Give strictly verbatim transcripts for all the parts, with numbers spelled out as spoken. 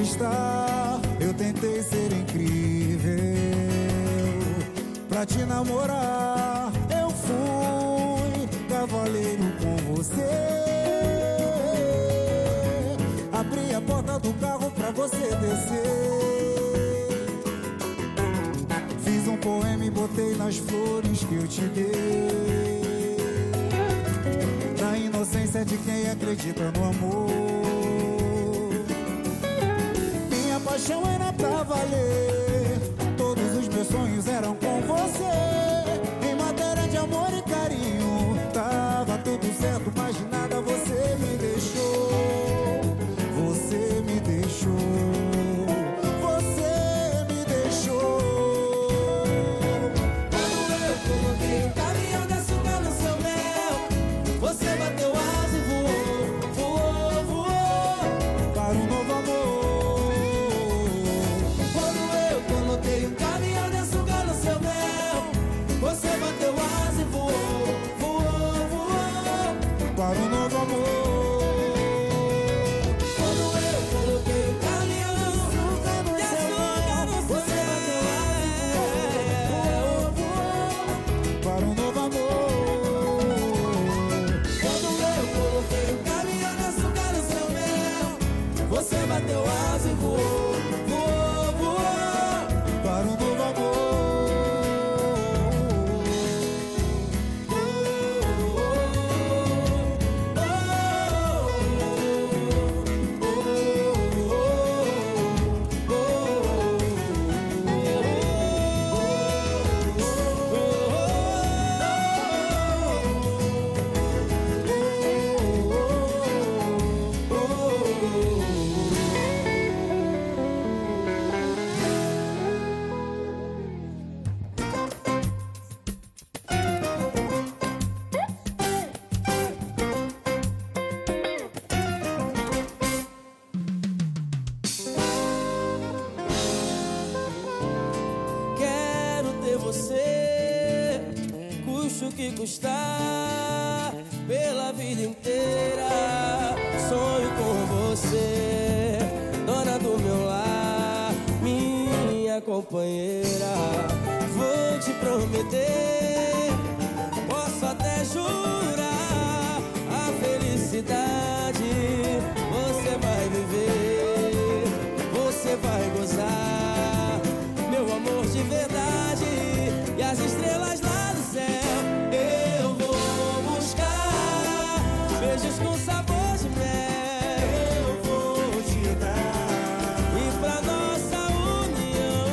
conquistar. Eu tentei ser incrível pra te namorar. Eu fui cavaleiro com você. Abri a porta do carro pra você descer. Fiz um poema e botei nas flores que eu te dei. Na inocência de quem acredita no amor. Minha paixão era pra valer. Todos os meus sonhos eram com você. Em matéria de amor e carinho tava tudo certo, mas de nada você me deixou. Você me deixou. Você me deixou. Quando eu coloquei um caminhão de açúcar no seu mel, você bateu asa e voou, voou, voou para um novo amor. Quando eu coloquei um caminhão de açúcar no seu mel, você bateu asa e voou, voou, voou para um novo amor. Quando eu coloquei um caminhão de açúcar no seu mel, você bateu asa e voou, voou para um novo amor. Quando eu coloquei um caminhão de açúcar no seu mel, você bateu asa e voou, voou, voou Para um novo amor. Quero ter você, custe o que custar, pela vida inteira. Sonho com você, dona do meu lar, minha companheira. Vou te prometer, posso até jurar, a felicidade você vai viver, você vai gozar, meu amor de verdade, e as estrelas lá do céu eu vou buscar, beijos com sabor de mel Eu vou te dar. e pra nossa união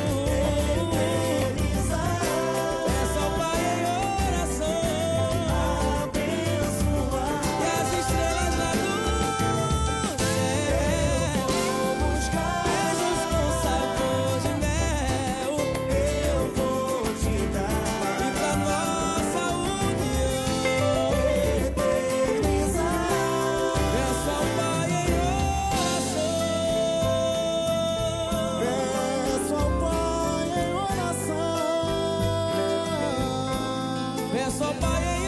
peço ao Pai em oração, Abençoar. e as estrelas lá do céu Vou buscar. beijos com sabor de mel Eu vou te dar. e pra nossa união Eternizar. peço ao Pai em oração. Peço ao Pai em oração. Peço ao Pai em